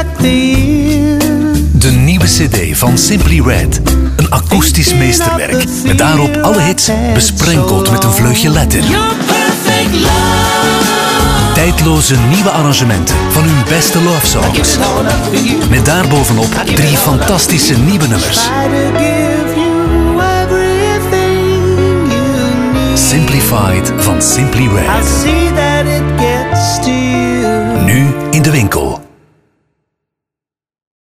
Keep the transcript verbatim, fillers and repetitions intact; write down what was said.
De nieuwe cd van Simply Red. Een akoestisch meesterwerk. Met daarop alle hits besprenkeld met een vleugje letter. Tijdloze nieuwe arrangementen van hun beste love songs. Met daarbovenop drie fantastische nieuwe nummers. Simplified van Simply Red. Nu in de winkel.